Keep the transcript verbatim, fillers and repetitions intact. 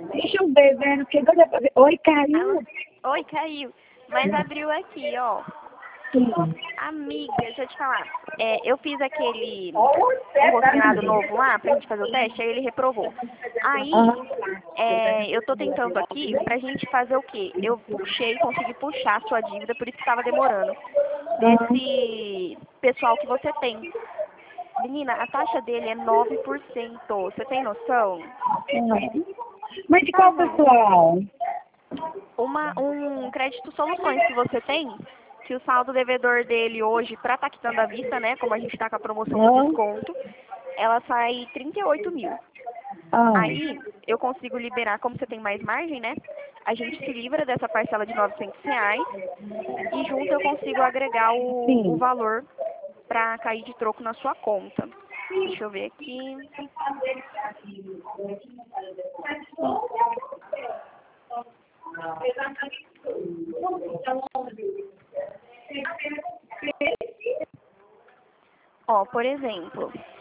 Deixa eu ver, velho, que agora pra ver. Oi, caiu. Oi, caiu. Mas abriu aqui, ó. Sim. Amiga, deixa eu te falar. É, eu fiz aquele confinado novo lá pra gente fazer o teste, aí ele reprovou. Aí, é, eu tô tentando aqui pra gente fazer o quê? Eu puxei, consegui puxar a sua dívida, por isso que tava demorando. Desse pessoal que você tem. Menina, a taxa dele é nove por cento. Você tem noção? Mas de qual pessoal? Uma, um crédito soluções que você tem, que o saldo devedor dele hoje, para estar quitando à vista, né, como a gente está com a promoção do Não? desconto, ela sai trinta e oito mil. Ah, Aí, eu consigo liberar, como você tem mais margem, né, a gente se livra dessa parcela de novecentos reais e junto eu consigo agregar o, o sim. valor para cair de troco na sua conta. Deixa eu ver aqui. Ó, por exemplo,